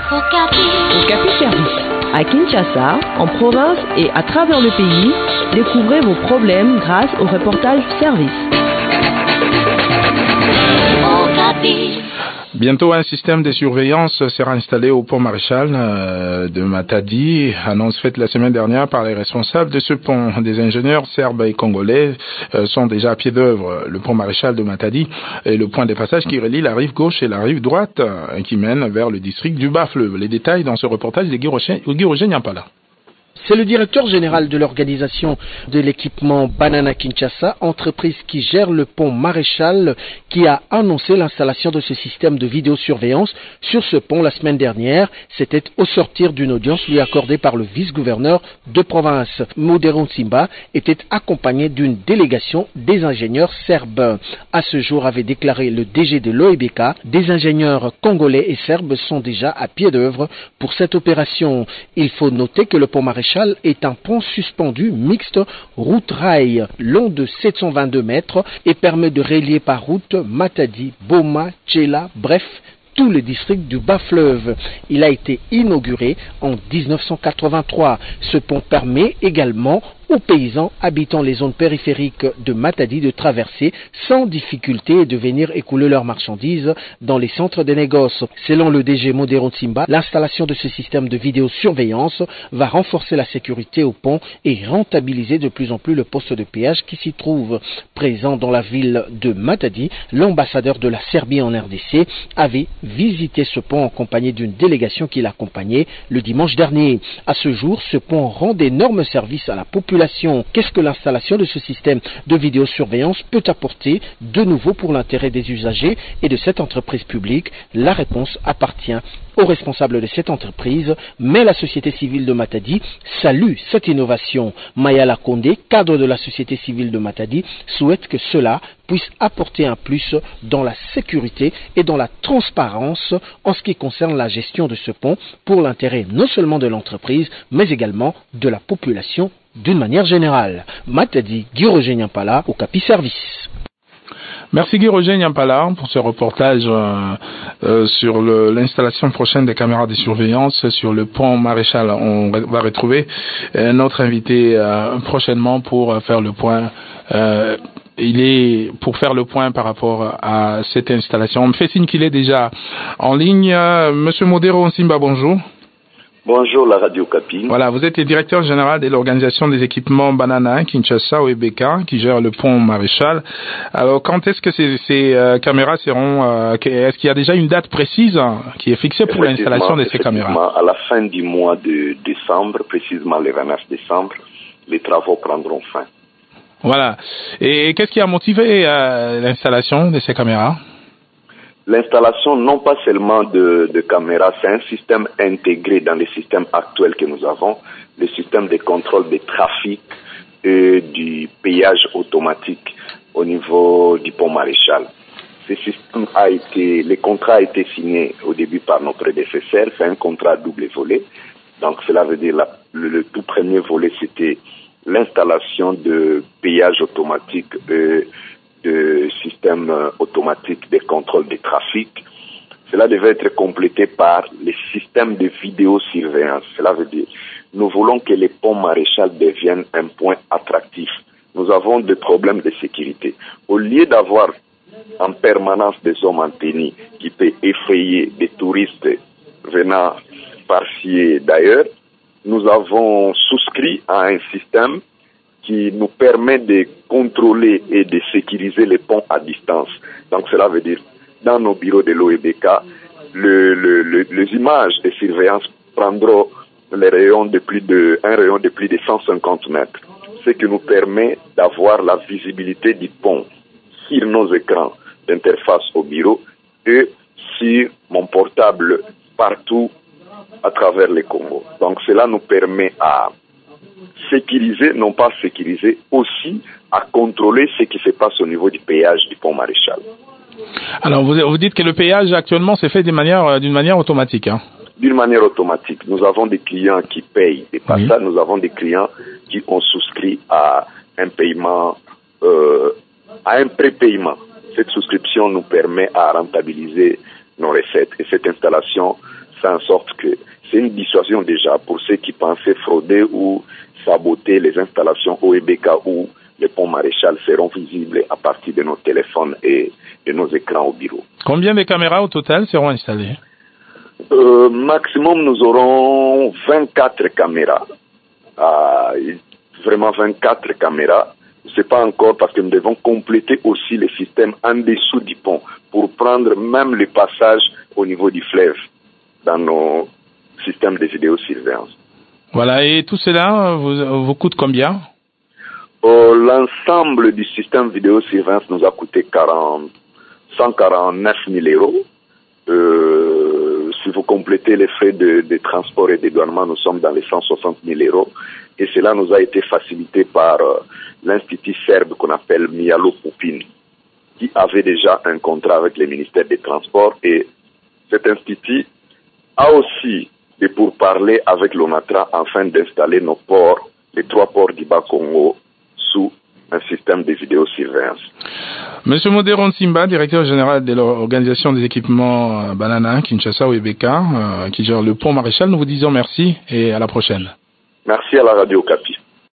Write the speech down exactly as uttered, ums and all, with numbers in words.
Okapi Service. À Kinshasa, en province et à travers le pays, découvrez vos problèmes grâce au reportage service. Okapi. Bientôt, un système de surveillance sera installé au pont Maréchal euh, de Matadi, annonce faite la semaine dernière par les responsables de ce pont. Des ingénieurs serbes et congolais euh, sont déjà à pied d'œuvre. Le pont Maréchal de Matadi est le point de passage qui relie la rive gauche et la rive droite, euh, qui mène vers le district du Bas-Fleuve. Les détails dans ce reportage de Guy Roger Nyampala. C'est le directeur général de l'organisation de l'équipement Banana Kinshasa, entreprise qui gère le pont Maréchal, qui a annoncé l'installation de ce système de vidéosurveillance sur ce pont la semaine dernière. C'était au sortir d'une audience lui accordée par le vice-gouverneur de province. Modero Nsimba était accompagné d'une délégation des ingénieurs serbes. À ce jour, avait déclaré le D G de l'O E B K, des ingénieurs congolais et serbes sont déjà à pied d'œuvre pour cette opération. Il faut noter que le pont Maréchal est un pont suspendu mixte route-rail long de sept cent vingt-deux mètres et permet de relier par route Matadi, Boma, Tchela, bref, tous les districts du Bas-Fleuve. Il a été inauguré en dix-neuf cent quatre-vingt-trois. Ce pont permet également aux paysans habitant les zones périphériques de Matadi de traverser sans difficulté et de venir écouler leurs marchandises dans les centres de négoce. Selon le D G Modero Nsimba, l'installation de ce système de vidéosurveillance va renforcer la sécurité au pont et rentabiliser de plus en plus le poste de péage qui s'y trouve. Présent dans la ville de Matadi, l'ambassadeur de la Serbie en R D C avait visité ce pont en compagnie d'une délégation qui l'accompagnait le dimanche dernier. À ce jour, ce pont rend d'énormes services à la population. Qu'est-ce que l'installation de ce système de vidéosurveillance peut apporter de nouveau pour l'intérêt des usagers et de cette entreprise publique? La réponse appartient aux responsables de cette entreprise, mais la société civile de Matadi salue cette innovation. Mayala Kondé, cadre de la société civile de Matadi, souhaite que cela puisse apporter un plus dans la sécurité et dans la transparence en ce qui concerne la gestion de ce pont pour l'intérêt non seulement de l'entreprise, mais également de la population d'une manière générale. Matadi, Guy Roger Nyampala, Okapi Service. Merci Guy Roger Nyampala pour ce reportage euh, euh, sur le, l'installation prochaine des caméras de surveillance sur le pont Maréchal. On va retrouver euh, notre invité euh, prochainement pour euh, faire le point. Euh, il est pour faire le point par rapport à cette installation. On me fait signe qu'il est déjà en ligne. Euh, Monsieur Modero Nsimba, bonjour. Bonjour la Radio Okapi. Voilà, vous êtes le directeur général de l'organisation des équipements Banana Kinshasa O E B K qui gère le pont Maréchal. Alors quand est-ce que ces, ces euh, caméras seront euh, est-ce qu'il y a déjà une date précise hein, qui est fixée pour l'installation de ces caméras? À la fin du mois de décembre, précisément le vingt-neuf décembre, les travaux prendront fin. Voilà. Et qu'est-ce qui a motivé euh, l'installation de ces caméras? L'installation non pas seulement de, de caméras, c'est un système intégré dans les systèmes actuels que nous avons, le système de contrôle des trafics et du péage automatique au niveau du pont Maréchal. Ce système a été, le contrat a été signé au début par notre prédécesseur, c'est un contrat à double volet. Donc cela veut dire la, le, le tout premier volet c'était l'installation de péage automatique et de système automatique de contrôle des trafics. Cela devait être complété par les systèmes de vidéosurveillance. Cela veut dire, nous voulons que les ponts Maréchal deviennent un point attractif. Nous avons des problèmes de sécurité. Au lieu d'avoir en permanence des hommes en tenue qui peuvent effrayer des touristes venant par-ci et d'ailleurs, nous avons souscrit à un système qui nous permet de contrôler et de sécuriser les ponts à distance. Donc cela veut dire, dans nos bureaux de l'O E B K, le, le, le, les images de surveillance prendront les rayons de plus de, un rayon de plus de cent cinquante mètres, ce qui nous permet d'avoir la visibilité du pont sur nos écrans d'interface au bureau et sur mon portable partout à travers les Congo. Donc cela nous permet à sécuriser, non pas sécuriser, aussi à contrôler ce qui se passe au niveau du péage du pont Maréchal. Alors vous, vous dites que le péage actuellement c'est fait d'une manière, d'une manière automatique. Hein. D'une manière automatique. Nous avons des clients qui payent des passages, oui. Nous avons des clients qui ont souscrit à un paiement, euh, à un prépaiement. Cette souscription nous permet à rentabiliser nos recettes et cette installation ça en sorte que c'est une dissuasion déjà pour ceux qui pensaient frauder ou saboter les installations O E B K ou les ponts Maréchal seront visibles à partir de nos téléphones et de nos écrans au bureau. Combien de caméras au total seront installées? euh, Maximum, nous aurons vingt-quatre caméras. Euh, vraiment vingt-quatre caméras. C'est pas encore parce que nous devons compléter aussi les systèmes en dessous du pont pour prendre même le passage au niveau du fleuve dans nos systèmes de vidéosurveillance. Voilà, et tout cela vous, vous coûte combien? Euh, L'ensemble du système vidéosurveillance nous a coûté quarante, cent quarante-neuf mille euros. Euh, si vous complétez les frais de, de transport et de douanement, nous sommes dans les cent soixante mille euros. Et cela nous a été facilité par euh, l'institut serbe qu'on appelle Mijalo Pupin, qui avait déjà un contrat avec le ministère des Transports. Et cet institut a aussi des pourparlers avec l'ONATRA afin d'installer nos ports, les trois ports du Bas-Congo, sous un système de vidéosurveillance. Monsieur Modéron Simba, directeur général de l'organisation des équipements Banana, Kinshasa, O E B K, euh, qui gère le pont Maréchal, nous vous disons merci et à la prochaine. Merci à la Radio Okapi.